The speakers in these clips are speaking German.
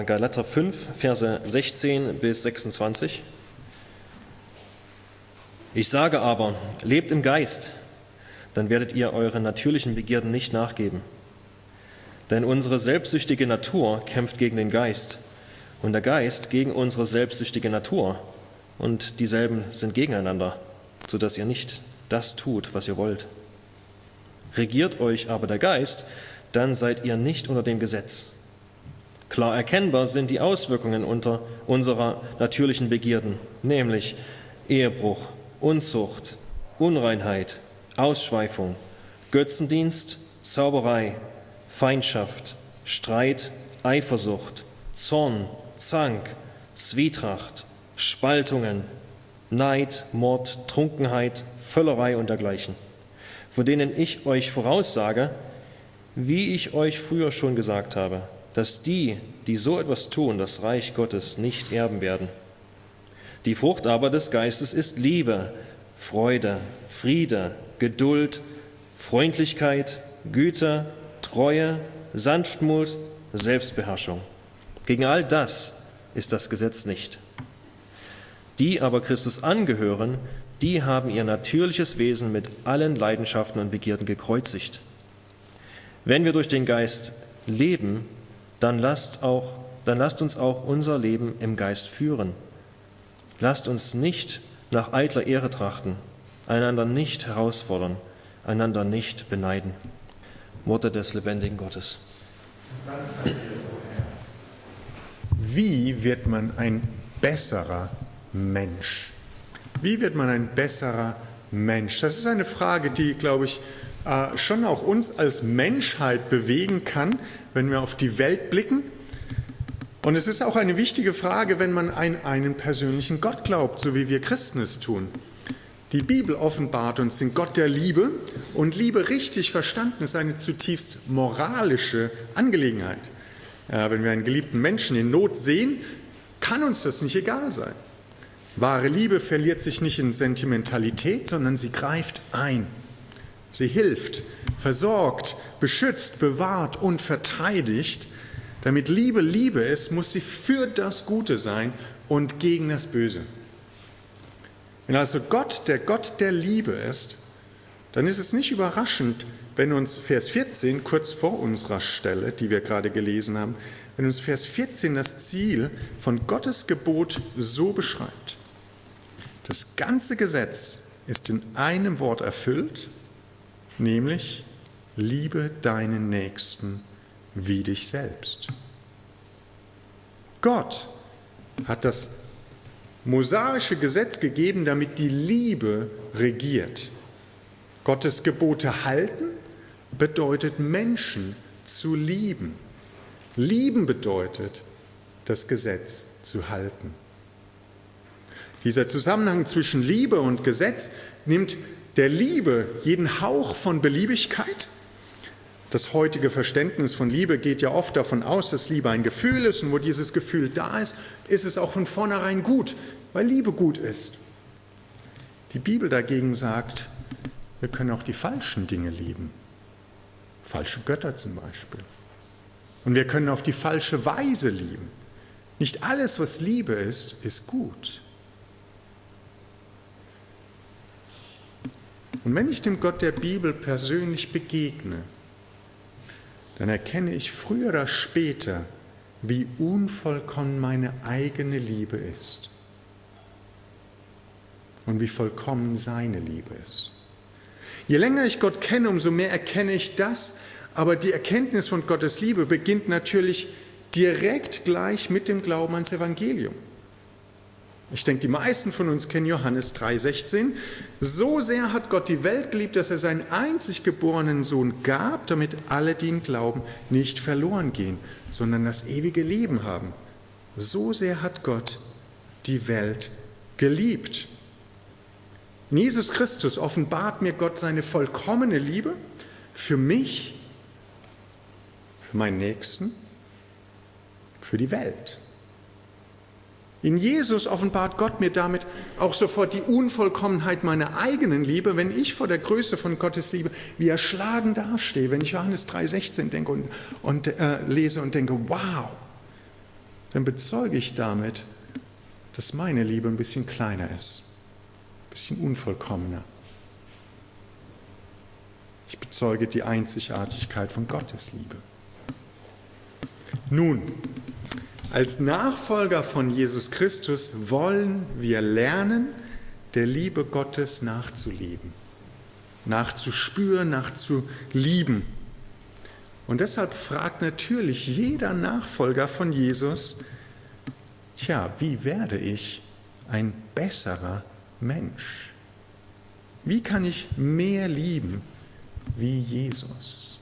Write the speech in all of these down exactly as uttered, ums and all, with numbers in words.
Galater fünf, Verse sechzehn bis sechsundzwanzig. Ich sage aber, lebt im Geist, dann werdet ihr euren natürlichen Begierden nicht nachgeben. Denn unsere selbstsüchtige Natur kämpft gegen den Geist und der Geist gegen unsere selbstsüchtige Natur. Und dieselben sind gegeneinander, sodass ihr nicht das tut, was ihr wollt. Regiert euch aber der Geist, dann seid ihr nicht unter dem Gesetz. Klar erkennbar sind die Auswirkungen unter unserer natürlichen Begierden, nämlich Ehebruch, Unzucht, Unreinheit, Ausschweifung, Götzendienst, Zauberei, Feindschaft, Streit, Eifersucht, Zorn, Zank, Zwietracht, Spaltungen, Neid, Mord, Trunkenheit, Völlerei und dergleichen, von denen ich euch voraussage, wie ich euch früher schon gesagt habe, dass die, die so etwas tun, das Reich Gottes nicht erben werden. Die Frucht aber des Geistes ist Liebe, Freude, Friede, Geduld, Freundlichkeit, Güte, Treue, Sanftmut, Selbstbeherrschung. Gegen all das ist das Gesetz nicht. Die aber Christus angehören, die haben ihr natürliches Wesen mit allen Leidenschaften und Begierden gekreuzigt. Wenn wir durch den Geist leben, dann lasst, auch, dann lasst uns auch unser Leben im Geist führen. Lasst uns nicht nach eitler Ehre trachten, einander nicht herausfordern, einander nicht beneiden. Worte des lebendigen Gottes. Wie wird man ein besserer Mensch? Wie wird man ein besserer Mensch? Das ist eine Frage, die, glaube ich, schon auch uns als Menschheit bewegen kann, wenn wir auf die Welt blicken. Und es ist auch eine wichtige Frage, wenn man an einen persönlichen Gott glaubt, so wie wir Christen es tun. Die Bibel offenbart uns den Gott der Liebe, und Liebe richtig verstanden ist eine zutiefst moralische Angelegenheit. Ja, wenn wir einen geliebten Menschen in Not sehen, kann uns das nicht egal sein. Wahre Liebe verliert sich nicht in Sentimentalität, sondern sie greift ein. Sie hilft, versorgt, beschützt, bewahrt und verteidigt. Damit Liebe Liebe ist, muss sie für das Gute sein und gegen das Böse. Wenn also Gott der Gott der Liebe ist, dann ist es nicht überraschend, wenn uns Vers vierzehn, kurz vor unserer Stelle, die wir gerade gelesen haben, wenn uns Vers vierzehn das Ziel von Gottes Gebot so beschreibt. Das ganze Gesetz ist in einem Wort erfüllt, nämlich liebe deinen Nächsten wie dich selbst. Gott hat das mosaische Gesetz gegeben, damit die Liebe regiert. Gottes Gebote halten bedeutet, Menschen zu lieben. Lieben bedeutet, das Gesetz zu halten. Dieser Zusammenhang zwischen Liebe und Gesetz nimmt der Liebe jeden Hauch von Beliebigkeit. Das heutige Verständnis von Liebe geht ja oft davon aus, dass Liebe ein Gefühl ist, und wo dieses Gefühl da ist, ist es auch von vornherein gut, weil Liebe gut ist. Die Bibel dagegen sagt, wir können auch die falschen Dinge lieben, falsche Götter zum Beispiel. Und wir können auf die falsche Weise lieben. Nicht alles, was Liebe ist, ist gut. Und wenn ich dem Gott der Bibel persönlich begegne, dann erkenne ich früher oder später, wie unvollkommen meine eigene Liebe ist und wie vollkommen seine Liebe ist. Je länger ich Gott kenne, umso mehr erkenne ich das, aber die Erkenntnis von Gottes Liebe beginnt natürlich direkt gleich mit dem Glauben ans Evangelium. Ich denke, die meisten von uns kennen Johannes drei sechzehn. So sehr hat Gott die Welt geliebt, dass er seinen einzig geborenen Sohn gab, damit alle, die ihn glauben, nicht verloren gehen, sondern das ewige Leben haben. So sehr hat Gott die Welt geliebt. In Jesus Christus offenbart mir Gott seine vollkommene Liebe für mich, für meinen Nächsten, für die Welt. In Jesus offenbart Gott mir damit auch sofort die Unvollkommenheit meiner eigenen Liebe, wenn ich vor der Größe von Gottes Liebe wie erschlagen dastehe, wenn ich Johannes drei sechzehn denke und, und äh, lese und denke, wow, dann bezeuge ich damit, dass meine Liebe ein bisschen kleiner ist, ein bisschen unvollkommener. Ich bezeuge die Einzigartigkeit von Gottes Liebe. Nun, als Nachfolger von Jesus Christus wollen wir lernen, der Liebe Gottes nachzuleben, nachzuspüren, nachzulieben. Und deshalb fragt natürlich jeder Nachfolger von Jesus, tja, wie werde ich ein besserer Mensch? Wie kann ich mehr lieben wie Jesus?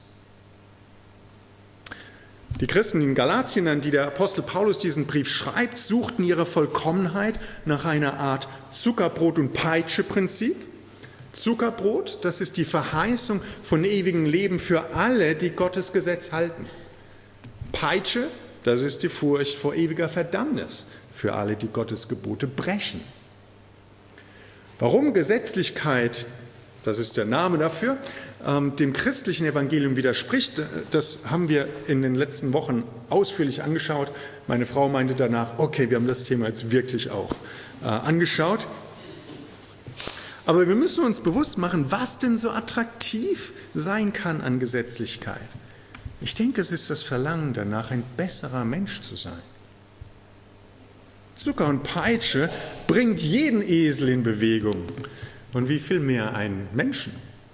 Die Christen in Galatien, an die der Apostel Paulus diesen Brief schreibt, suchten ihre Vollkommenheit nach einer Art Zuckerbrot- und Peitsche-Prinzip. Zuckerbrot, das ist die Verheißung von ewigem Leben für alle, die Gottes Gesetz halten. Peitsche, das ist die Furcht vor ewiger Verdammnis für alle, die Gottes Gebote brechen. Warum Gesetzlichkeit, das ist der Name dafür, dem christlichen Evangelium widerspricht, das haben wir in den letzten Wochen ausführlich angeschaut. Meine Frau meinte danach, okay, wir haben das Thema jetzt wirklich auch angeschaut. Aber wir müssen uns bewusst machen, was denn so attraktiv sein kann an Gesetzlichkeit. Ich denke, es ist das Verlangen danach, ein besserer Mensch zu sein. Zucker und Peitsche bringt jeden Esel in Bewegung. Und wie viel mehr einen Menschen?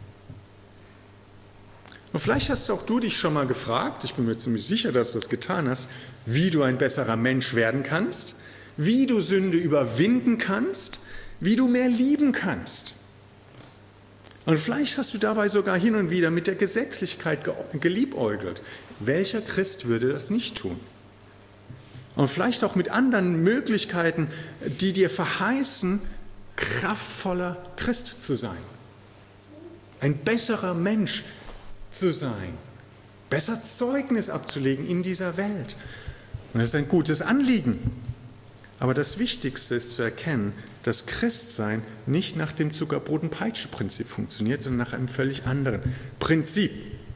Und vielleicht hast auch du dich schon mal gefragt, ich bin mir ziemlich sicher, dass du das getan hast, wie du ein besserer Mensch werden kannst, wie du Sünde überwinden kannst, wie du mehr lieben kannst. Und vielleicht hast du dabei sogar hin und wieder mit der Gesetzlichkeit geliebäugelt. Welcher Christ würde das nicht tun? Und vielleicht auch mit anderen Möglichkeiten, die dir verheißen, kraftvoller Christ zu sein, ein besserer Mensch zu sein, besser Zeugnis abzulegen in dieser Welt. Und das ist ein gutes Anliegen. Aber das Wichtigste ist zu erkennen, dass Christsein nicht nach dem Zuckerbrot- und Peitsche-Prinzip funktioniert, sondern nach einem völlig anderen Prinzip.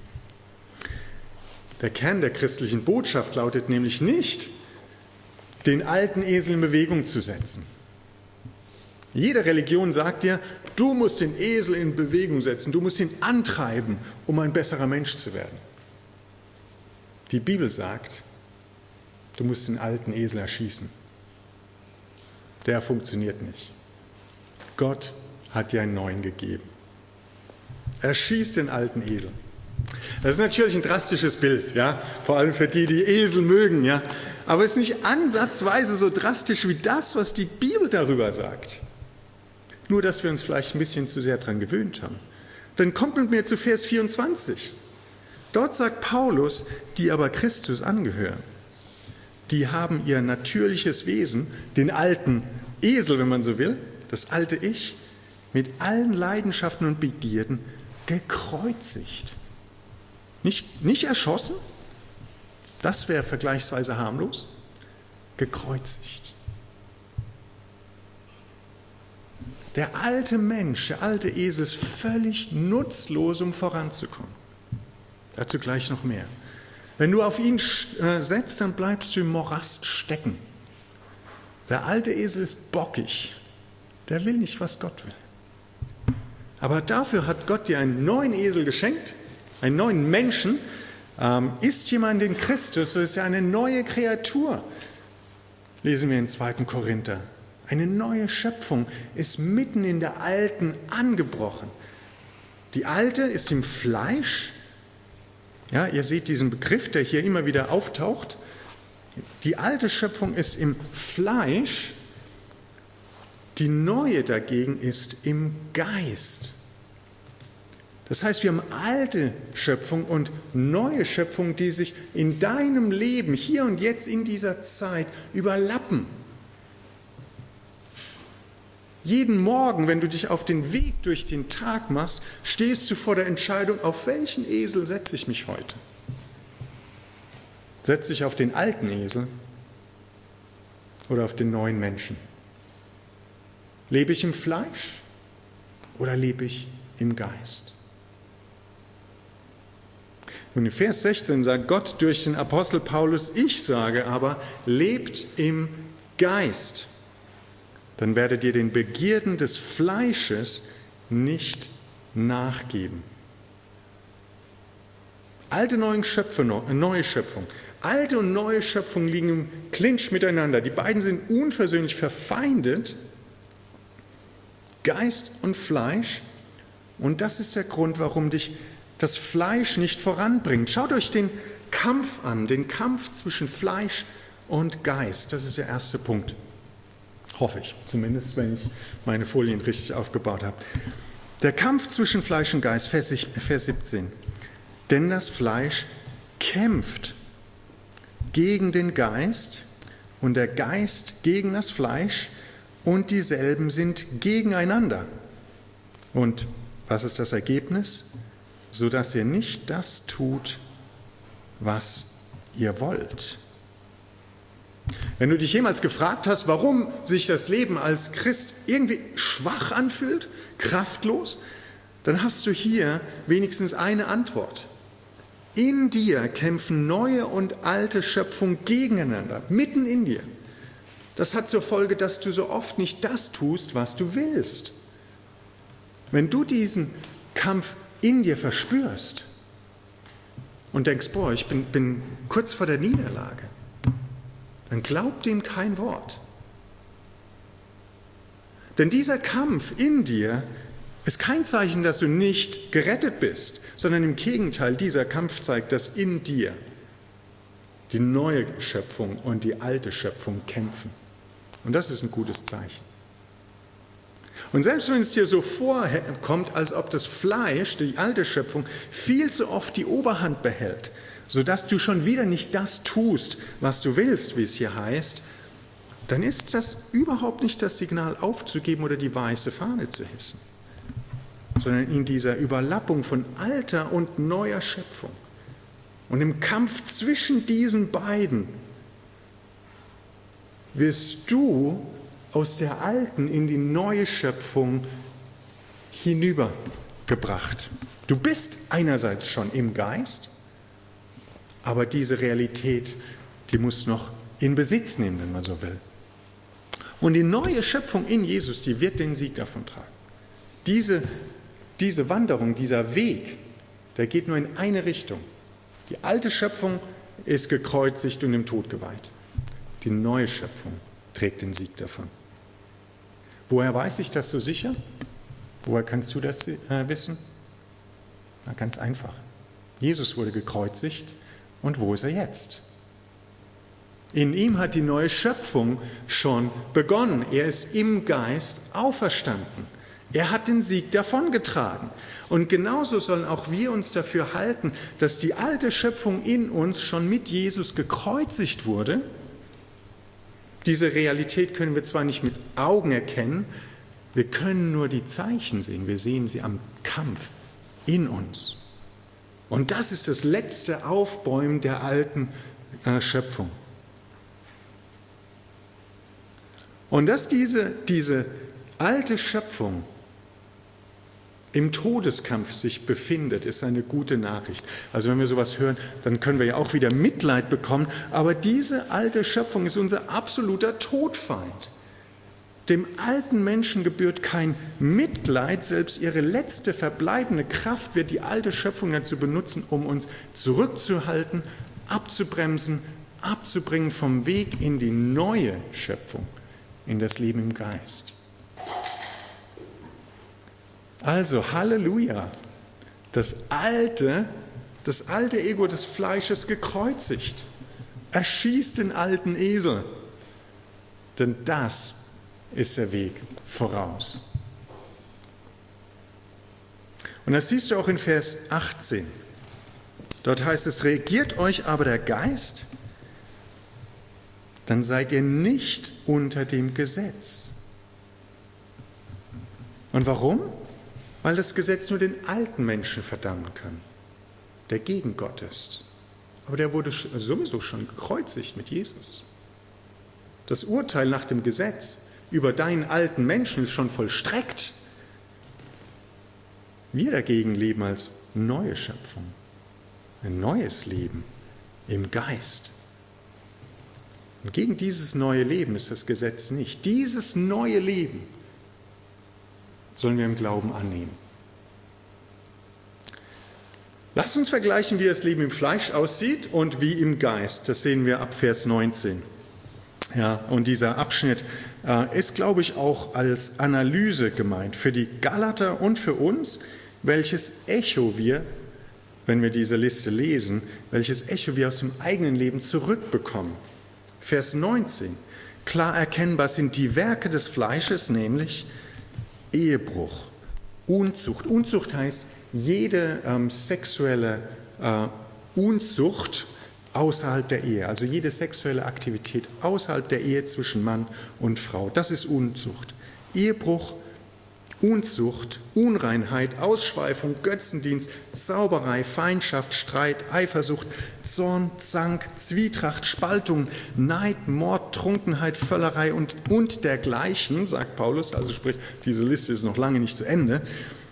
Der Kern der christlichen Botschaft lautet nämlich nicht, den alten Esel in Bewegung zu setzen. Jede Religion sagt dir, du musst den Esel in Bewegung setzen, du musst ihn antreiben, um ein besserer Mensch zu werden. Die Bibel sagt, du musst den alten Esel erschießen. Der funktioniert nicht. Gott hat dir einen neuen gegeben. Erschieß den alten Esel. Das ist natürlich ein drastisches Bild, ja, vor allem für die, die Esel mögen, ja. Aber es ist nicht ansatzweise so drastisch wie das, was die Bibel darüber sagt. Nur, dass wir uns vielleicht ein bisschen zu sehr daran gewöhnt haben. Dann kommt mit mir zu Vers vierundzwanzig. Dort sagt Paulus, die aber Christus angehören, die haben ihr natürliches Wesen, den alten Esel, wenn man so will, das alte Ich, mit allen Leidenschaften und Begierden gekreuzigt. Nicht, nicht erschossen, das wäre vergleichsweise harmlos, gekreuzigt. Der alte Mensch, der alte Esel ist völlig nutzlos, um voranzukommen. Dazu gleich noch mehr. Wenn du auf ihn setzt, dann bleibst du im Morast stecken. Der alte Esel ist bockig. Der will nicht, was Gott will. Aber dafür hat Gott dir einen neuen Esel geschenkt, einen neuen Menschen. Ähm, ist jemand in Christus, so ist er eine neue Kreatur. Lesen wir in zweiten Korinther. Eine neue Schöpfung ist mitten in der alten angebrochen. Die alte ist im Fleisch. Ja, ihr seht diesen Begriff, der hier immer wieder auftaucht. Die alte Schöpfung ist im Fleisch, die neue dagegen ist im Geist. Das heißt, wir haben alte Schöpfung und neue Schöpfung, die sich in deinem Leben, hier und jetzt in dieser Zeit, überlappen. Jeden Morgen, wenn du dich auf den Weg durch den Tag machst, stehst du vor der Entscheidung, auf welchen Esel setze ich mich heute? Setze ich auf den alten Esel oder auf den neuen Menschen? Lebe ich im Fleisch oder lebe ich im Geist? Und in Vers sechzehn sagt Gott durch den Apostel Paulus, ich sage aber, lebt im Geist. Dann werdet ihr den Begierden des Fleisches nicht nachgeben. Alte neue Schöpfung, neue Schöpfung. Alte und neue Schöpfung liegen im Clinch miteinander. Die beiden sind unversöhnlich verfeindet. Geist und Fleisch. Und das ist der Grund, warum dich das Fleisch nicht voranbringt. Schaut euch den Kampf an, den Kampf zwischen Fleisch und Geist. Das ist der erste Punkt. Hoffe ich, zumindest wenn ich meine Folien richtig aufgebaut habe. Der Kampf zwischen Fleisch und Geist, Vers siebzehn. Denn das Fleisch kämpft gegen den Geist und der Geist gegen das Fleisch und dieselben sind gegeneinander. Und was ist das Ergebnis? Sodass ihr nicht das tut, was ihr wollt. Wenn du dich jemals gefragt hast, warum sich das Leben als Christ irgendwie schwach anfühlt, kraftlos, dann hast du hier wenigstens eine Antwort. In dir kämpfen neue und alte Schöpfung gegeneinander, mitten in dir. Das hat zur Folge, dass du so oft nicht das tust, was du willst. Wenn du diesen Kampf in dir verspürst und denkst, boah, ich bin, bin kurz vor der Niederlage, dann glaub dem kein Wort. Denn dieser Kampf in dir ist kein Zeichen, dass du nicht gerettet bist, sondern im Gegenteil, dieser Kampf zeigt, dass in dir die neue Schöpfung und die alte Schöpfung kämpfen. Und das ist ein gutes Zeichen. Und selbst wenn es dir so vorkommt, als ob das Fleisch, die alte Schöpfung, viel zu oft die Oberhand behält, sodass du schon wieder nicht das tust, was du willst, wie es hier heißt, dann ist das überhaupt nicht das Signal aufzugeben oder die weiße Fahne zu hissen, sondern in dieser Überlappung von alter und neuer Schöpfung und im Kampf zwischen diesen beiden wirst du aus der alten in die neue Schöpfung hinübergebracht. Du bist einerseits schon im Geist, aber diese Realität, die muss noch in Besitz nehmen, wenn man so will. Und die neue Schöpfung in Jesus, die wird den Sieg davon tragen. Diese, diese Wanderung, dieser Weg, der geht nur in eine Richtung. Die alte Schöpfung ist gekreuzigt und dem Tod geweiht. Die neue Schöpfung trägt den Sieg davon. Woher weiß ich das so sicher? Woher kannst du das äh, wissen? Na, ganz einfach. Jesus wurde gekreuzigt und wo ist er jetzt? In ihm hat die neue Schöpfung schon begonnen. Er ist im Geist auferstanden. Er hat den Sieg davongetragen. Und genauso sollen auch wir uns dafür halten, dass die alte Schöpfung in uns schon mit Jesus gekreuzigt wurde. Diese Realität können wir zwar nicht mit Augen erkennen, wir können nur die Zeichen sehen. Wir sehen sie am Kampf in uns. Und das ist das letzte Aufbäumen der alten äh, Schöpfung. Und dass diese, diese alte Schöpfung im Todeskampf sich befindet, ist eine gute Nachricht. Also wenn wir sowas hören, dann können wir ja auch wieder Mitleid bekommen. Aber diese alte Schöpfung ist unser absoluter Todfeind. Dem alten Menschen gebührt kein Mitleid, selbst ihre letzte verbleibende Kraft wird die alte Schöpfung dazu benutzen, um uns zurückzuhalten, abzubremsen, abzubringen vom Weg in die neue Schöpfung, in das Leben im Geist. Also, Halleluja, das alte, das alte Ego des Fleisches gekreuzigt. Erschießt den alten Esel, denn das ist der Weg voraus. Und das siehst du auch in Vers achtzehn. Dort heißt es, regiert euch aber der Geist, dann seid ihr nicht unter dem Gesetz. Und warum? Weil das Gesetz nur den alten Menschen verdammen kann, der gegen Gott ist. Aber der wurde sowieso schon gekreuzigt mit Jesus. Das Urteil nach dem Gesetz über deinen alten Menschen ist schon vollstreckt. Wir dagegen leben als neue Schöpfung. ein neues Leben im Geist. Und gegen dieses neue Leben ist das Gesetz nicht. Dieses neue Leben sollen wir im Glauben annehmen. Lasst uns vergleichen, wie das Leben im Fleisch aussieht und wie im Geist. Das sehen wir ab Vers neunzehn. Ja, und dieser Abschnitt äh, ist, glaube ich, auch als Analyse gemeint für die Galater und für uns, welches Echo wir, wenn wir diese Liste lesen, welches Echo wir aus dem eigenen Leben zurückbekommen. Vers neunzehn. Klar erkennbar sind die Werke des Fleisches, nämlich Ehebruch, Unzucht. Unzucht heißt jede ähm, sexuelle äh, Unzucht außerhalb der Ehe, also jede sexuelle Aktivität außerhalb der Ehe zwischen Mann und Frau. Das ist Unzucht. Ehebruch, Unzucht, Unreinheit, Ausschweifung, Götzendienst, Zauberei, Feindschaft, Streit, Eifersucht, Zorn, Zank, Zwietracht, Spaltung, Neid, Mord, Trunkenheit, Völlerei und, und dergleichen, sagt Paulus, also sprich, diese Liste ist noch lange nicht zu Ende.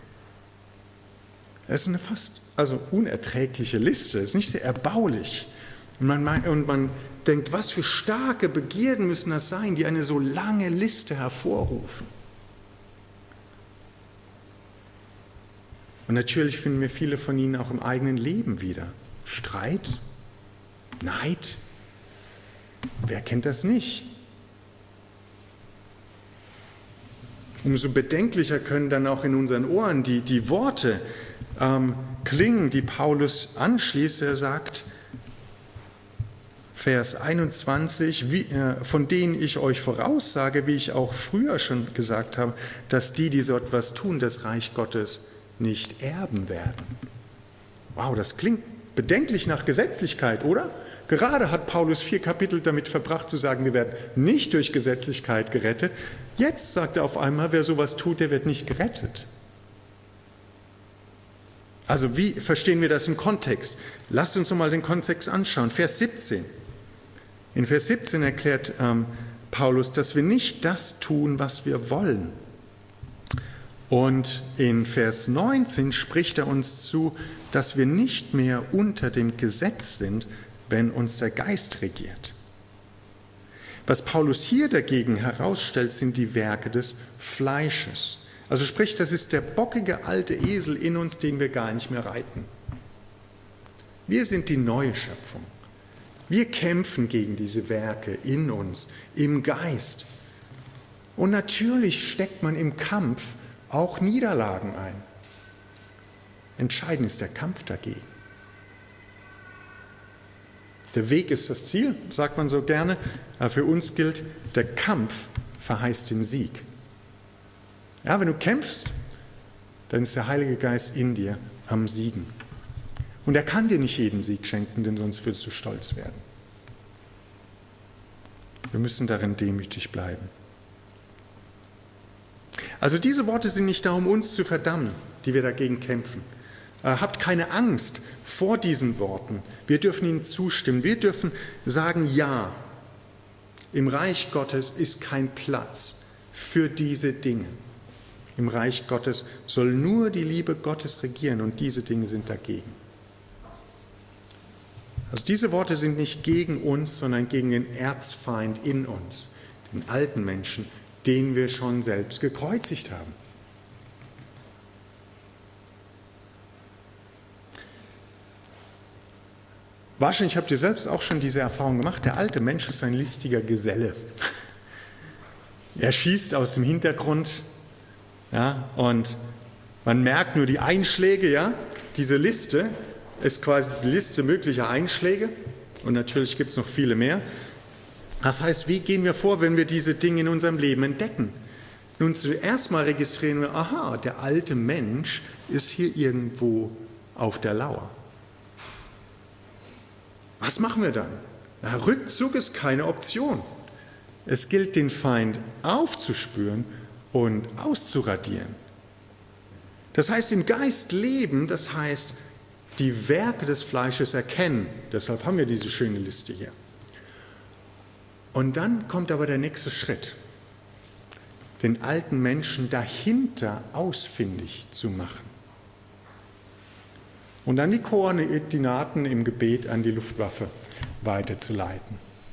Es ist eine fast also unerträgliche Liste, es ist nicht sehr erbaulich. Und man, und man denkt, was für starke Begierden müssen das sein, die eine so lange Liste hervorrufen. Und natürlich finden wir viele von ihnen auch im eigenen Leben wieder. Streit, Neid, wer kennt das nicht? Umso bedenklicher können dann auch in unseren Ohren die, die Worte ähm, klingen, die Paulus anschließt. Er sagt, Vers einundzwanzig, wie, äh, von denen ich euch voraussage, wie ich auch früher schon gesagt habe, dass die, die so etwas tun, das Reich Gottes nicht erben werden. Wow, das klingt bedenklich nach Gesetzlichkeit, oder? Gerade hat Paulus vier Kapitel damit verbracht zu sagen, wir werden nicht durch Gesetzlichkeit gerettet. Jetzt sagt er auf einmal, wer sowas tut, der wird nicht gerettet. Also wie verstehen wir das im Kontext? Lasst uns mal den Kontext anschauen. Vers siebzehn. In Vers siebzehn erklärt ähm, Paulus, dass wir nicht das tun, was wir wollen. Und in Vers neunzehn spricht er uns zu, dass wir nicht mehr unter dem Gesetz sind, wenn uns der Geist regiert. Was Paulus hier dagegen herausstellt, sind die Werke des Fleisches. Also sprich, das ist der bockige alte Esel in uns, den wir gar nicht mehr reiten. Wir sind die neue Schöpfung. Wir kämpfen gegen diese Werke in uns, im Geist. Und natürlich steckt man im Kampf auch Niederlagen ein. Entscheidend ist der Kampf dagegen. Der Weg ist das Ziel, sagt man so gerne. Aber für uns gilt, der Kampf verheißt den Sieg. Ja, wenn du kämpfst, dann ist der Heilige Geist in dir am Siegen. Und er kann dir nicht jeden Sieg schenken, denn sonst würdest du stolz werden. Wir müssen darin demütig bleiben. Also diese Worte sind nicht da, um uns zu verdammen, die wir dagegen kämpfen. Habt keine Angst vor diesen Worten. Wir dürfen ihnen zustimmen. Wir dürfen sagen, ja, im Reich Gottes ist kein Platz für diese Dinge. Im Reich Gottes soll nur die Liebe Gottes regieren und diese Dinge sind dagegen. Also diese Worte sind nicht gegen uns, sondern gegen den Erzfeind in uns, den alten Menschen, den wir schon selbst gekreuzigt haben. Wahrscheinlich habt ihr selbst auch schon diese Erfahrung gemacht. Der alte Mensch ist ein listiger Geselle. Er schießt aus dem Hintergrund, ja, und man merkt nur die Einschläge. Ja, diese Liste ist quasi die Liste möglicher Einschläge und natürlich gibt es noch viele mehr. Das heißt, wie gehen wir vor, wenn wir diese Dinge in unserem Leben entdecken? Nun, zuerst mal registrieren wir, aha, der alte Mensch ist hier irgendwo auf der Lauer. Was machen wir dann? Na, Rückzug ist keine Option. Es gilt, den Feind aufzuspüren und auszuradieren. Das heißt, im Geist leben, das heißt, die Werke des Fleisches erkennen. Deshalb haben wir diese schöne Liste hier. Und dann kommt aber der nächste Schritt, den alten Menschen dahinter ausfindig zu machen. und dann die Koordinaten im Gebet an die Luftwaffe weiterzuleiten.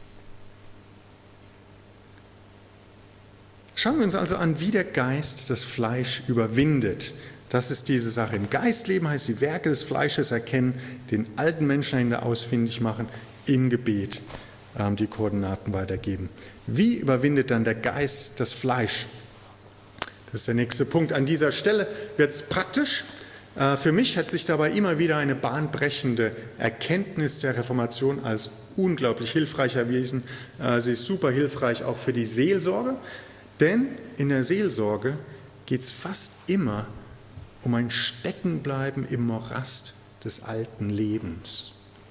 Schauen wir uns also an, wie der Geist das Fleisch überwindet. Das ist diese Sache. Im Geistleben heißt die Werke des Fleisches erkennen, den alten Menschen dahinter ausfindig machen, im Gebet ähm, die Koordinaten weitergeben. Wie überwindet dann der Geist das Fleisch? Das ist der nächste Punkt. An dieser Stelle wird es praktisch. Äh, für mich hat sich dabei immer wieder eine bahnbrechende Erkenntnis der Reformation als unglaublich hilfreich erwiesen. Äh, sie ist super hilfreich auch für die Seelsorge, denn in der Seelsorge geht es fast immer um ein Steckenbleiben im Morast des alten Lebens.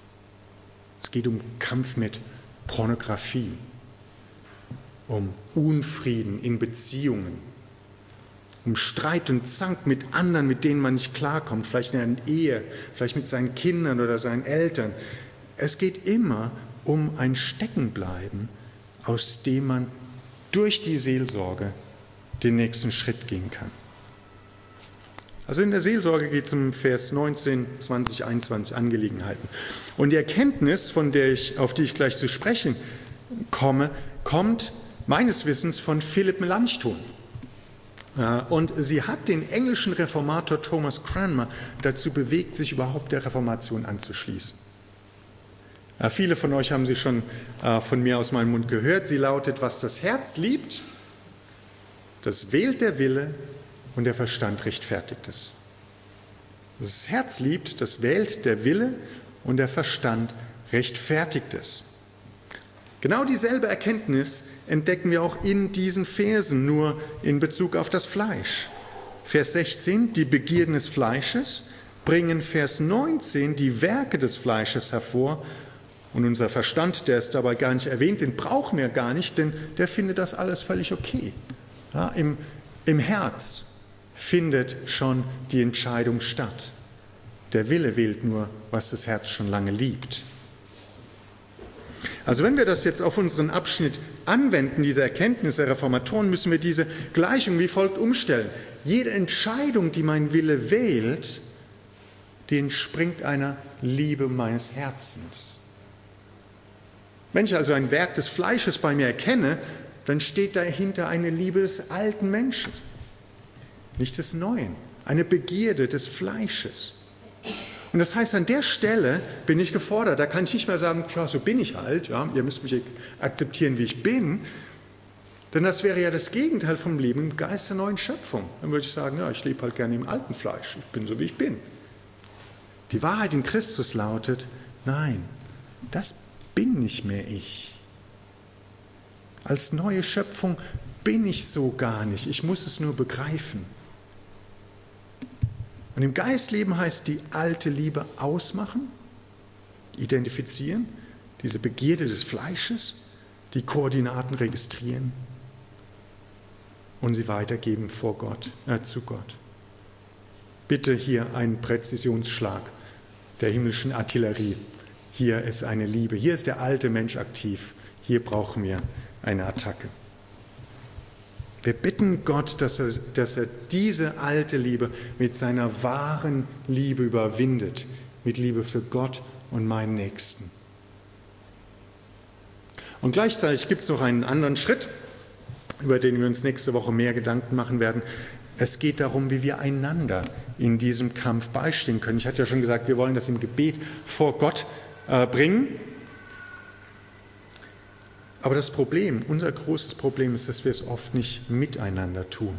Es geht um Kampf mit Pornografie, um Unfrieden in Beziehungen, um Streit und Zank mit anderen, mit denen man nicht klarkommt, vielleicht in einer Ehe, vielleicht mit seinen Kindern oder seinen Eltern. Es geht immer um ein Steckenbleiben, aus dem man durch die Seelsorge den nächsten Schritt gehen kann. Also in der Seelsorge geht es um Vers neunzehn, zwanzig, einundzwanzig Angelegenheiten. Und die Erkenntnis, von der ich, auf die ich gleich zu sprechen komme, kommt meines Wissens von Philipp Melanchthon. Und sie hat den englischen Reformator Thomas Cranmer dazu bewegt, sich überhaupt der Reformation anzuschließen. Viele von euch haben sie schon von mir aus meinem Mund gehört. Sie lautet: Was das Herz liebt, das wählt der Wille und der Verstand rechtfertigt es. Was das Herz liebt, das wählt der Wille und der Verstand rechtfertigt es. Genau dieselbe Erkenntnis entdecken wir auch in diesen Versen, nur in Bezug auf das Fleisch. Vers sechzehn, die Begierden des Fleisches, bringen Vers neunzehn die Werke des Fleisches hervor. Und unser Verstand, der ist dabei gar nicht erwähnt, den brauchen wir gar nicht, denn der findet das alles völlig okay. Ja, im, im Herz findet schon die Entscheidung statt. Der Wille wählt nur, was das Herz schon lange liebt. Also wenn wir das jetzt auf unseren Abschnitt anwenden, diese Erkenntnis der Reformatoren, müssen wir diese Gleichung wie folgt umstellen. Jede Entscheidung, die mein Wille wählt, die entspringt einer Liebe meines Herzens. Wenn ich also ein Werk des Fleisches bei mir erkenne, dann steht dahinter eine Liebe des alten Menschen, nicht des Neuen, eine Begierde des Fleisches. Und das heißt, an der Stelle bin ich gefordert, da kann ich nicht mehr sagen, tja, so bin ich halt, ja, ihr müsst mich akzeptieren, wie ich bin, denn das wäre ja das Gegenteil vom Leben im Geist der neuen Schöpfung. Dann würde ich sagen, ja, ich lebe halt gerne im alten Fleisch, ich bin so, wie ich bin. Die Wahrheit in Christus lautet, nein, das bin nicht mehr ich. Als neue Schöpfung bin ich so gar nicht. Ich muss es nur begreifen. Und im Geistleben heißt die alte Liebe ausmachen, identifizieren, diese Begierde des Fleisches, die Koordinaten registrieren und sie weitergeben vor Gott, äh, zu Gott. Bitte hier einen Präzisionsschlag der himmlischen Artillerie. Hier ist eine Liebe, hier ist der alte Mensch aktiv, hier brauchen wir eine Attacke. Wir bitten Gott, dass er, dass er diese alte Liebe mit seiner wahren Liebe überwindet, mit Liebe für Gott und meinen Nächsten. Und gleichzeitig gibt es noch einen anderen Schritt, über den wir uns nächste Woche mehr Gedanken machen werden. Es geht darum, wie wir einander in diesem Kampf beistehen können. Ich hatte ja schon gesagt, wir wollen das im Gebet vor Gott äh, bringen. Aber das Problem, unser großes Problem ist, dass wir es oft nicht miteinander tun.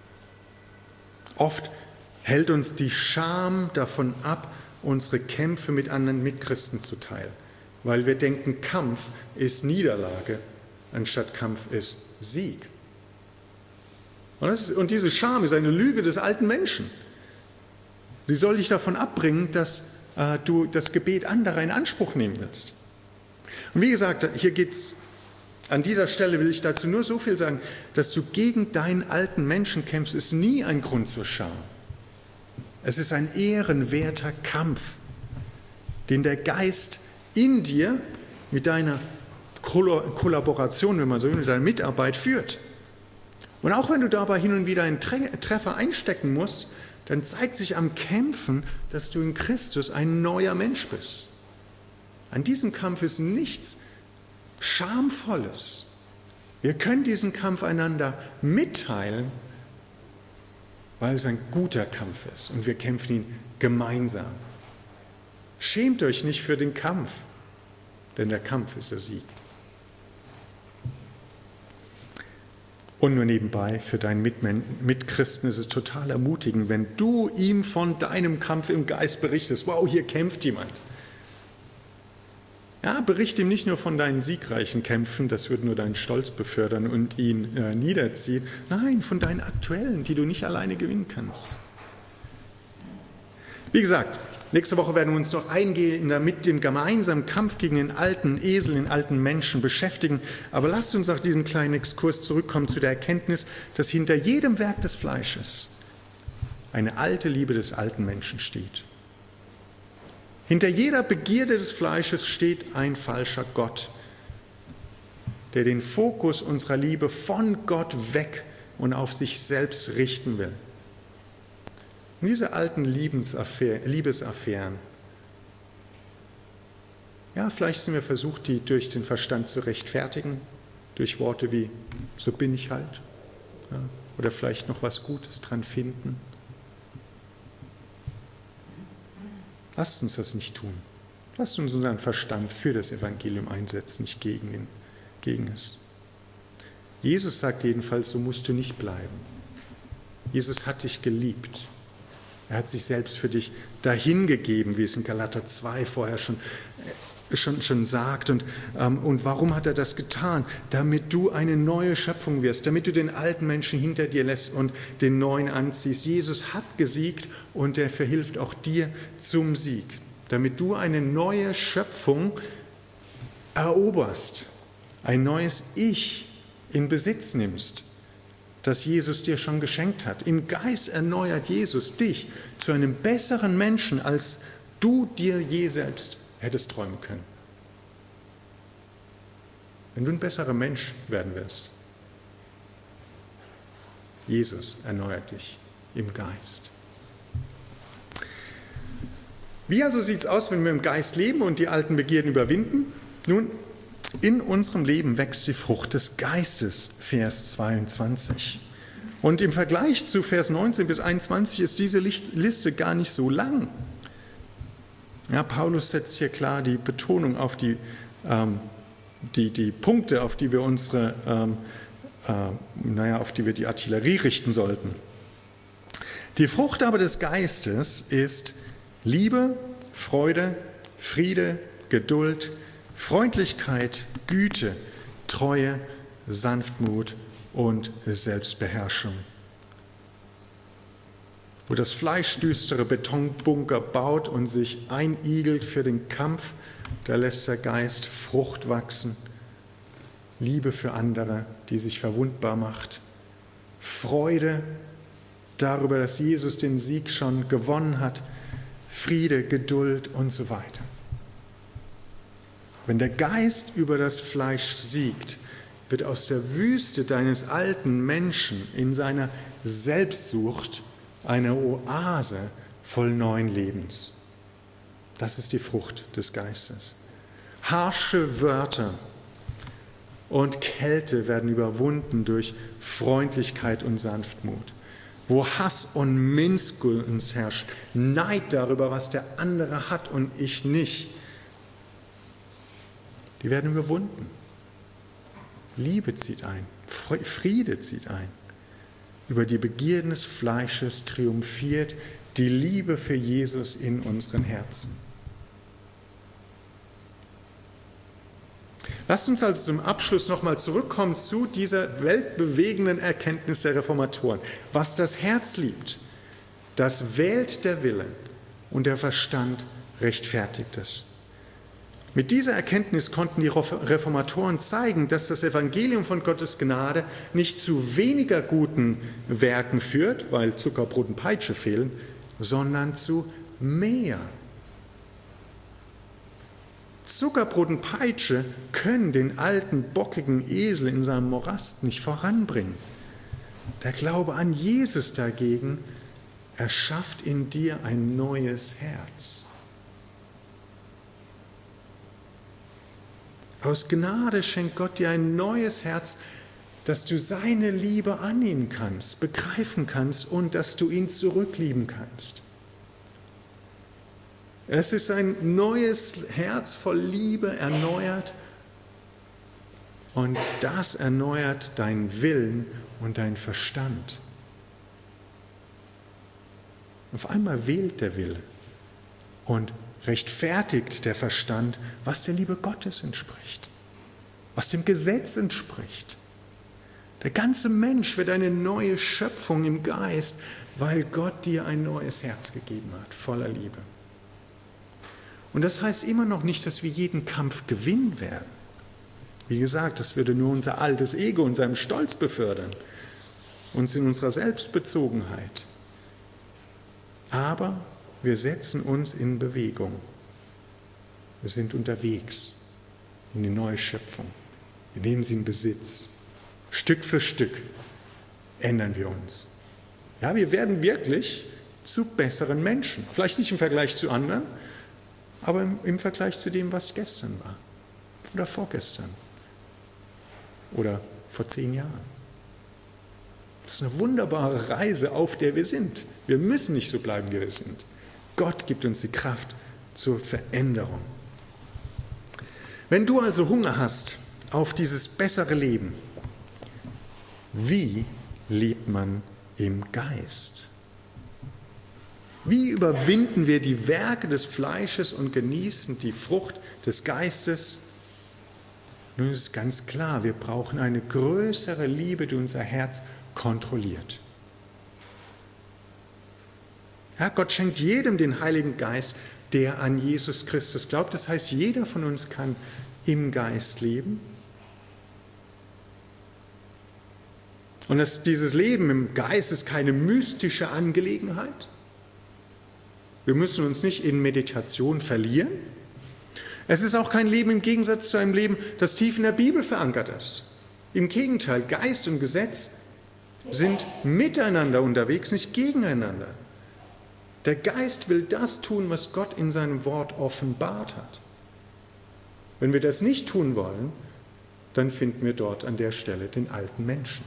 Oft hält uns die Scham davon ab, unsere Kämpfe mit anderen Mitchristen zu teilen, weil wir denken, Kampf ist Niederlage, anstatt Kampf ist Sieg. Und, das ist, und diese Scham ist eine Lüge des alten Menschen. Sie soll dich davon abbringen, dass äh, du das Gebet anderer in Anspruch nehmen willst. Und wie gesagt, hier geht es, an dieser Stelle will ich dazu nur so viel sagen, dass du gegen deinen alten Menschen kämpfst, ist nie ein Grund zur Scham. Es ist ein ehrenwerter Kampf, den der Geist in dir mit deiner Kollaboration, wenn man so will, mit deiner Mitarbeit führt. Und auch wenn du dabei hin und wieder einen Treffer einstecken musst, dann zeigt sich am Kämpfen, dass du in Christus ein neuer Mensch bist. An diesem Kampf ist nichts Schamvolles. Wir können diesen Kampf einander mitteilen, weil es ein guter Kampf ist und wir kämpfen ihn gemeinsam. Schämt euch nicht für den Kampf, denn der Kampf ist der Sieg. Und nur nebenbei, für deinen Mitmen- Mitchristen ist es total ermutigend, wenn du ihm von deinem Kampf im Geist berichtest. Wow, hier kämpft jemand. Ja, berichte ihm nicht nur von deinen siegreichen Kämpfen, das wird nur deinen Stolz befördern und ihn äh, niederziehen. Nein, von deinen aktuellen, die du nicht alleine gewinnen kannst. Wie gesagt, nächste Woche werden wir uns noch eingehender mit dem gemeinsamen Kampf gegen den alten Esel, den alten Menschen beschäftigen. Aber lasst uns nach diesem kleinen Exkurs zurückkommen zu der Erkenntnis, dass hinter jedem Werk des Fleisches eine alte Liebe des alten Menschen steht. Hinter jeder Begierde des Fleisches steht ein falscher Gott, der den Fokus unserer Liebe von Gott weg und auf sich selbst richten will. Und diese alten Liebesaffären, ja, vielleicht sind wir versucht, die durch den Verstand zu rechtfertigen, durch Worte wie, so bin ich halt, ja, oder vielleicht noch was Gutes dran finden. Lasst uns das nicht tun. Lasst uns unseren Verstand für das Evangelium einsetzen, nicht gegen, ihn, gegen es. Jesus sagt jedenfalls, so musst du nicht bleiben. Jesus hat dich geliebt. Er hat sich selbst für dich dahingegeben, wie es in Galater zwei vorher schon, schon, schon sagt. Und, ähm, und warum hat er das getan? Damit du eine neue Schöpfung wirst, damit du den alten Menschen hinter dir lässt und den neuen anziehst. Jesus hat gesiegt und er verhilft auch dir zum Sieg, damit du eine neue Schöpfung eroberst, ein neues Ich in Besitz nimmst, das Jesus dir schon geschenkt hat. Im Geist erneuert Jesus dich zu einem besseren Menschen, als du dir je selbst hättest träumen können. Wenn du ein besserer Mensch werden willst, Jesus erneuert dich im Geist. Wie also sieht es aus, wenn wir im Geist leben und die alten Begierden überwinden? Nun, in unserem Leben wächst die Frucht des Geistes, Vers zweiundzwanzig. Und im Vergleich zu Vers neunzehn bis einundzwanzig ist diese Liste gar nicht so lang. Ja, Paulus setzt hier klar die Betonung auf die, ähm, die, die Punkte, auf die wir unsere, ähm, äh, naja, auf die wir die Artillerie richten sollten. Die Frucht aber des Geistes ist Liebe, Freude, Friede, Geduld, Freundlichkeit, Güte, Treue, Sanftmut und Selbstbeherrschung. Wo das Fleisch düstere Betonbunker baut und sich einigelt für den Kampf, da lässt der Geist Frucht wachsen. Liebe für andere, die sich verwundbar macht. Freude darüber, dass Jesus den Sieg schon gewonnen hat. Friede, Geduld und so weiter. Wenn der Geist über das Fleisch siegt, wird aus der Wüste deines alten Menschen in seiner Selbstsucht eine Oase voll neuen Lebens. Das ist die Frucht des Geistes. Harsche Wörter und Kälte werden überwunden durch Freundlichkeit und Sanftmut. Wo Hass und Missgunst herrscht, Neid darüber, was der andere hat und ich nicht, die werden überwunden. Liebe zieht ein, Friede zieht ein. Über die Begierden des Fleisches triumphiert die Liebe für Jesus in unseren Herzen. Lasst uns also zum Abschluss nochmal zurückkommen zu dieser weltbewegenden Erkenntnis der Reformatoren. Was das Herz liebt, das wählt der Wille und der Verstand rechtfertigt es. Mit dieser Erkenntnis konnten die Reformatoren zeigen, dass das Evangelium von Gottes Gnade nicht zu weniger guten Werken führt, weil Zucker, Brot und Peitsche fehlen, sondern zu mehr. Zucker, Brot und Peitsche können den alten, bockigen Esel in seinem Morast nicht voranbringen. Der Glaube an Jesus dagegen Er schafft in dir ein neues Herz. Aus Gnade schenkt Gott dir ein neues Herz, dass du seine Liebe annehmen kannst, begreifen kannst und dass du ihn zurücklieben kannst. Es ist ein neues Herz voll Liebe erneuert und das erneuert deinen Willen und deinen Verstand. Auf einmal wählt der Wille und rechtfertigt der Verstand, was der Liebe Gottes entspricht, was dem Gesetz entspricht. Der ganze Mensch wird eine neue Schöpfung im Geist, weil Gott dir ein neues Herz gegeben hat, voller Liebe. Und das heißt immer noch nicht, dass wir jeden Kampf gewinnen werden. Wie gesagt, das würde nur unser altes Ego und seinem Stolz befördern, uns in unserer Selbstbezogenheit. Aber wir setzen uns in Bewegung. Wir sind unterwegs in die neue Schöpfung. Wir nehmen sie in Besitz. Stück für Stück ändern wir uns. Ja, wir werden wirklich zu besseren Menschen. Vielleicht nicht im Vergleich zu anderen, aber im, im Vergleich zu dem, was gestern war. Oder vorgestern. Oder vor zehn Jahren. Das ist eine wunderbare Reise, auf der wir sind. Wir müssen nicht so bleiben, wie wir sind. Gott gibt uns die Kraft zur Veränderung. Wenn du also Hunger hast auf dieses bessere Leben, wie lebt man im Geist? Wie überwinden wir die Werke des Fleisches und genießen die Frucht des Geistes? Nun ist es ganz klar, wir brauchen eine größere Liebe, die unser Herz kontrolliert. Ja, Gott schenkt jedem den Heiligen Geist, der an Jesus Christus glaubt. Das heißt, jeder von uns kann im Geist leben. Und das, dieses Leben im Geist ist keine mystische Angelegenheit. Wir müssen uns nicht in Meditation verlieren. Es ist auch kein Leben im Gegensatz zu einem Leben, das tief in der Bibel verankert ist. Im Gegenteil, Geist und Gesetz sind miteinander unterwegs, nicht gegeneinander. Der Geist will das tun, was Gott in seinem Wort offenbart hat. Wenn wir das nicht tun wollen, dann finden wir dort an der Stelle den alten Menschen.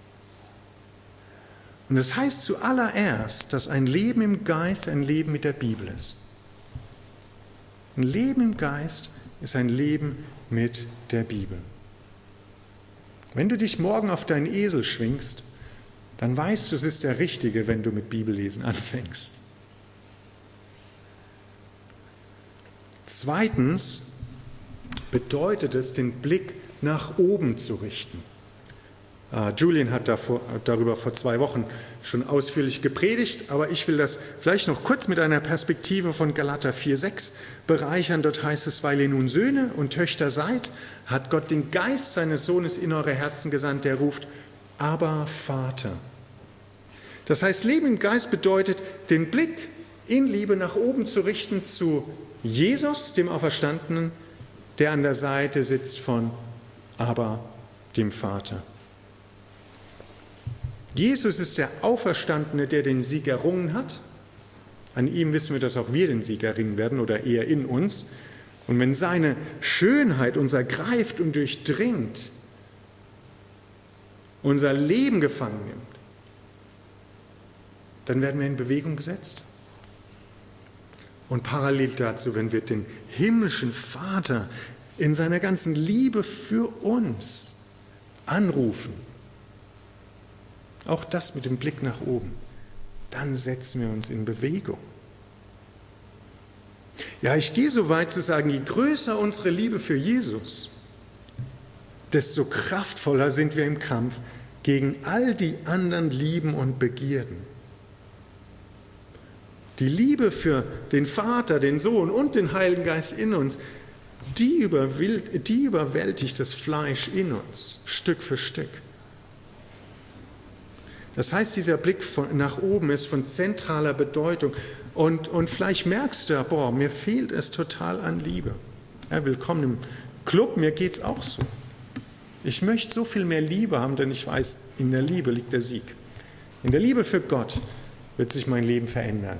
Und das heißt zuallererst, dass ein Leben im Geist ein Leben mit der Bibel ist. Ein Leben im Geist ist ein Leben mit der Bibel. Wenn du dich morgen auf deinen Esel schwingst, dann weißt du, es ist der Richtige, wenn du mit Bibellesen anfängst. Zweitens bedeutet es, den Blick nach oben zu richten. Uh, Julian hat davor, darüber vor zwei Wochen schon ausführlich gepredigt, aber ich will das vielleicht noch kurz mit einer Perspektive von Galater vier sechs bereichern. Dort heißt es, weil ihr nun Söhne und Töchter seid, hat Gott den Geist seines Sohnes in eure Herzen gesandt, der ruft, aber Vater. Das heißt, Leben im Geist bedeutet, den Blick in Liebe nach oben zu richten zu Jesus, dem Auferstandenen, der an der Seite sitzt von aber dem Vater. Jesus ist der Auferstandene, der den Sieg errungen hat. An ihm wissen wir, dass auch wir den Sieg erringen werden oder eher in uns. Und wenn seine Schönheit uns ergreift und durchdringt, unser Leben gefangen nimmt, dann werden wir in Bewegung gesetzt. Und parallel dazu, wenn wir den himmlischen Vater in seiner ganzen Liebe für uns anrufen, auch das mit dem Blick nach oben, dann setzen wir uns in Bewegung. Ja, ich gehe so weit zu sagen, je größer unsere Liebe für Jesus, desto kraftvoller sind wir im Kampf gegen all die anderen Lieben und Begierden. Die Liebe für den Vater, den Sohn und den Heiligen Geist in uns, die überwältigt das Fleisch in uns, Stück für Stück. Das heißt, dieser Blick von, nach oben ist von zentraler Bedeutung. Und, und vielleicht merkst du, boah, mir fehlt es total an Liebe. Ja, willkommen im Club, mir geht es auch so. Ich möchte so viel mehr Liebe haben, denn ich weiß, in der Liebe liegt der Sieg. In der Liebe für Gott wird sich mein Leben verändern.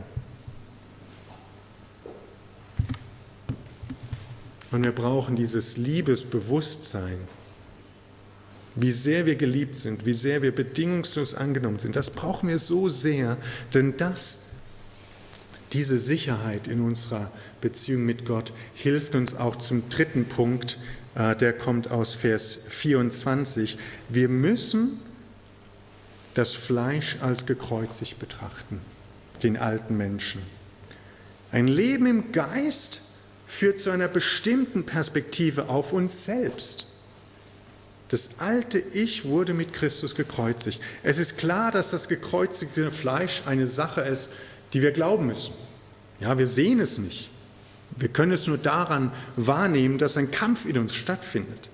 Und wir brauchen dieses Liebesbewusstsein, wie sehr wir geliebt sind, wie sehr wir bedingungslos angenommen sind. Das brauchen wir so sehr, denn das, diese Sicherheit in unserer Beziehung mit Gott hilft uns auch zum dritten Punkt, der kommt aus Vers vierundzwanzig. Wir müssen das Fleisch als gekreuzigt betrachten, den alten Menschen. Ein Leben im Geist führt zu einer bestimmten Perspektive auf uns selbst. Das alte Ich wurde mit Christus gekreuzigt. Es ist klar, dass das gekreuzigte Fleisch eine Sache ist, die wir glauben müssen. Ja, wir sehen es nicht. Wir können es nur daran wahrnehmen, dass ein Kampf in uns stattfindet.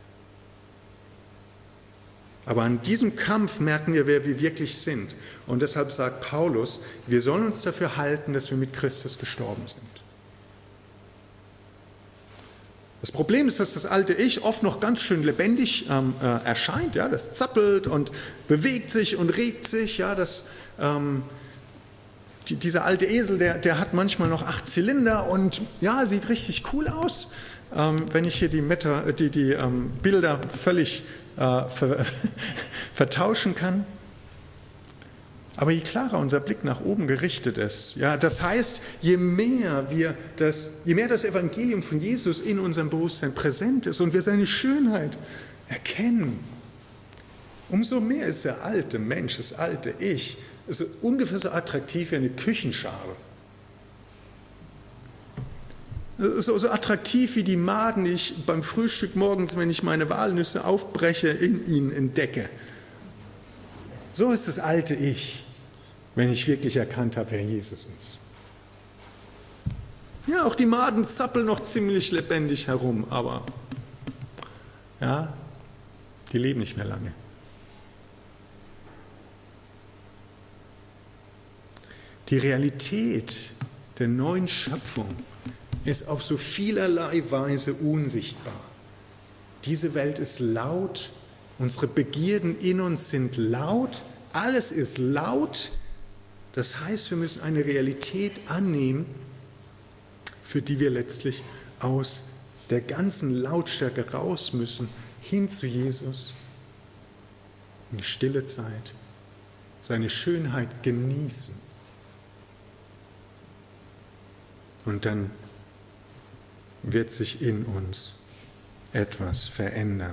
Aber an diesem Kampf merken wir, wer wir wirklich sind. Und deshalb sagt Paulus, wir sollen uns dafür halten, dass wir mit Christus gestorben sind. Das Problem ist, dass das alte Ich oft noch ganz schön lebendig ähm, äh, erscheint. Ja, das zappelt und bewegt sich und regt sich. Ja, das, ähm, die, dieser alte Esel, der, der hat manchmal noch acht Zylinder und ja, sieht richtig cool aus. Ähm, wenn ich hier die, Meta, die, die ähm, Bilder völlig äh, ver, vertauschen kann. Aber je klarer unser Blick nach oben gerichtet ist, ja, das heißt, je mehr wir das, je mehr das Evangelium von Jesus in unserem Bewusstsein präsent ist und wir seine Schönheit erkennen, umso mehr ist der alte Mensch, das alte Ich, ist ungefähr so attraktiv wie eine Küchenschale. So, so attraktiv wie die Maden, die ich beim Frühstück morgens, wenn ich meine Walnüsse aufbreche, in ihnen entdecke. So ist das alte Ich, wenn ich wirklich erkannt habe, wer Jesus ist. Ja, auch die Maden zappeln noch ziemlich lebendig herum, aber ja, die leben nicht mehr lange. Die Realität der neuen Schöpfung ist auf so vielerlei Weise unsichtbar. Diese Welt ist laut, unsere Begierden in uns sind laut, alles ist laut. Das heißt, wir müssen eine Realität annehmen, für die wir letztlich aus der ganzen Lautstärke raus müssen, hin zu Jesus, in die stille Zeit, seine Schönheit genießen. Und dann wird sich in uns etwas verändern.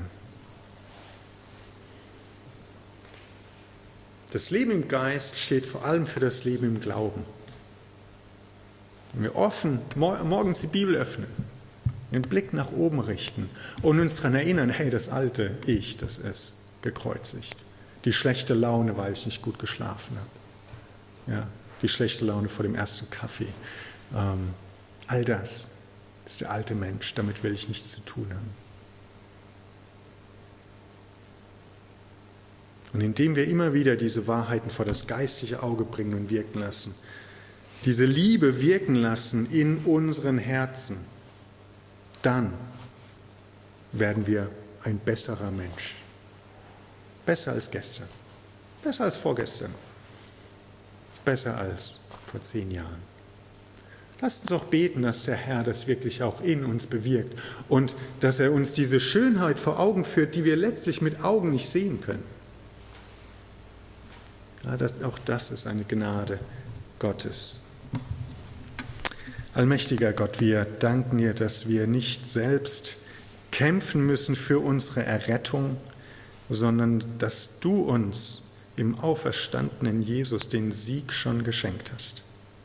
Das Leben im Geist steht vor allem für das Leben im Glauben. Wenn wir offen morgens die Bibel öffnen, den Blick nach oben richten und uns daran erinnern, hey, das alte Ich, das ist gekreuzigt. Die schlechte Laune, weil ich nicht gut geschlafen habe. Ja, die schlechte Laune vor dem ersten Kaffee. Ähm, all das ist der alte Mensch, damit will ich nichts zu tun haben. Und indem wir immer wieder diese Wahrheiten vor das geistliche Auge bringen und wirken lassen, diese Liebe wirken lassen in unseren Herzen, dann werden wir ein besserer Mensch. Besser als gestern, besser als vorgestern, besser als vor zehn Jahren. Lasst uns auch beten, dass der Herr das wirklich auch in uns bewirkt und dass er uns diese Schönheit vor Augen führt, die wir letztlich mit Augen nicht sehen können. Ja, das, auch das ist eine Gnade Gottes. Allmächtiger Gott, wir danken dir, dass wir nicht selbst kämpfen müssen für unsere Errettung, sondern dass du uns im auferstandenen Jesus den Sieg schon geschenkt hast.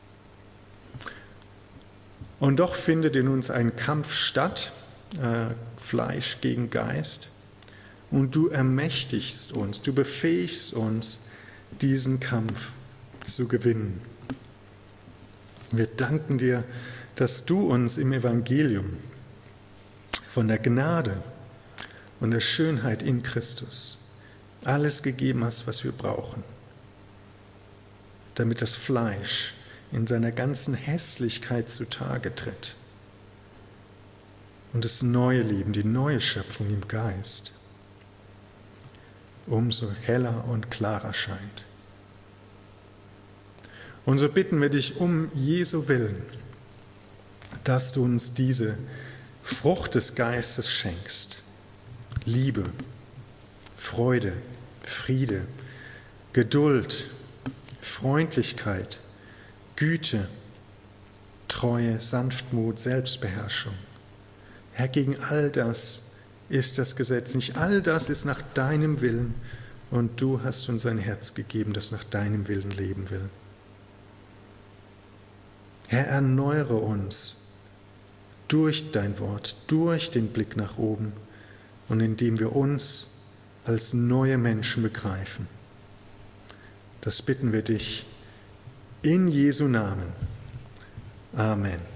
Und doch findet in uns ein Kampf statt, äh, Fleisch gegen Geist, und du ermächtigst uns, du befähigst uns, diesen Kampf zu gewinnen. Wir danken dir, dass du uns im Evangelium von der Gnade und der Schönheit in Christus alles gegeben hast, was wir brauchen, damit das Fleisch in seiner ganzen Hässlichkeit zutage tritt und das neue Leben, die neue Schöpfung im Geist umso heller und klarer scheint. Und so bitten wir dich um Jesu Willen, dass du uns diese Frucht des Geistes schenkst. Liebe, Freude, Friede, Geduld, Freundlichkeit, Güte, Treue, Sanftmut, Selbstbeherrschung. Herr, gegen all das ist das Gesetz nicht. All das ist nach deinem Willen und du hast uns ein Herz gegeben, das nach deinem Willen leben will. Herr, erneuere uns durch dein Wort, durch den Blick nach oben und indem wir uns als neue Menschen begreifen. Das bitten wir dich in Jesu Namen. Amen.